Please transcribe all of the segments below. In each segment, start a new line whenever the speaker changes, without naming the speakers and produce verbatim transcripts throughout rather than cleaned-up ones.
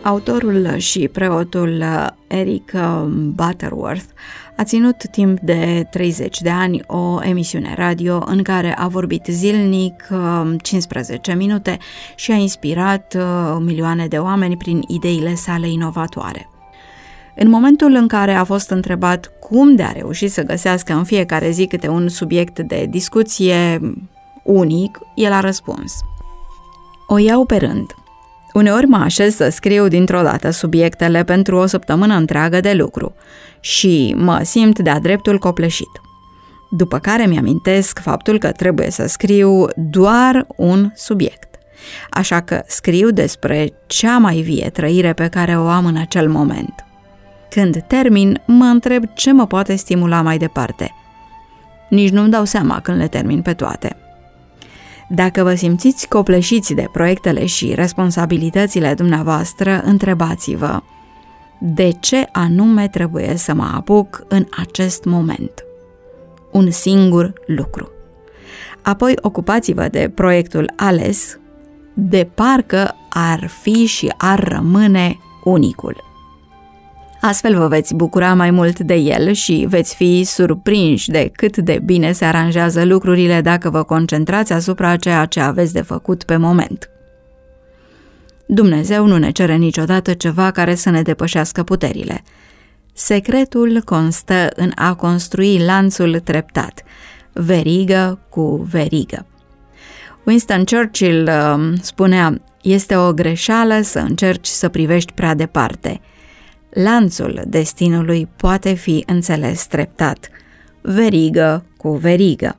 Autorul și preotul Eric Butterworth a ținut timp de treizeci de ani o emisiune radio în care a vorbit zilnic cincisprezece minute și a inspirat milioane de oameni prin ideile sale inovatoare. În momentul în care a fost întrebat cum de a reușit să găsească în fiecare zi câte un subiect de discuție unic, el a răspuns: o iau pe rând. Uneori mă așez să scriu dintr-o dată subiectele pentru o săptămână întreagă de lucru și mă simt de-a dreptul copleșit. După care mi-amintesc faptul că trebuie să scriu doar un subiect. Așa că scriu despre cea mai vie trăire pe care o am în acel moment. Când termin, mă întreb ce mă poate stimula mai departe. Nici nu-mi dau seama când le termin pe toate. Dacă vă simțiți copleșiți de proiectele și responsabilitățile dumneavoastră, întrebați-vă: de ce anume trebuie să mă apuc în acest moment? Un singur lucru. Apoi ocupați-vă de proiectul ales, de parcă ar fi și ar rămâne unicul. Astfel vă veți bucura mai mult de el și veți fi surprinși de cât de bine se aranjează lucrurile dacă vă concentrați asupra ceea ce aveți de făcut pe moment. Dumnezeu nu ne cere niciodată ceva care să ne depășească puterile. Secretul constă în a construi lanțul treptat, verigă cu verigă. Winston Churchill uh, spunea: este o greșeală să încerci să privești prea departe. Lanțul destinului poate fi înțeles treptat, verigă cu verigă.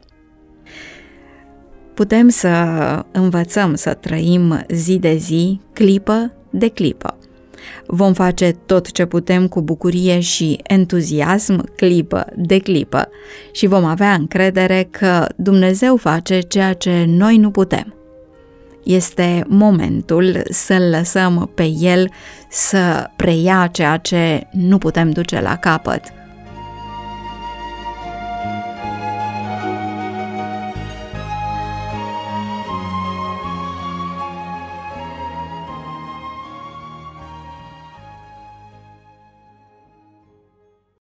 Putem să învățăm să trăim zi de zi, clipă de clipă. Vom face tot ce putem cu bucurie și entuziasm, clipă de clipă, și vom avea încredere că Dumnezeu face ceea ce noi nu putem. Este momentul să-L lăsăm pe El să preia ceea ce nu putem duce la capăt.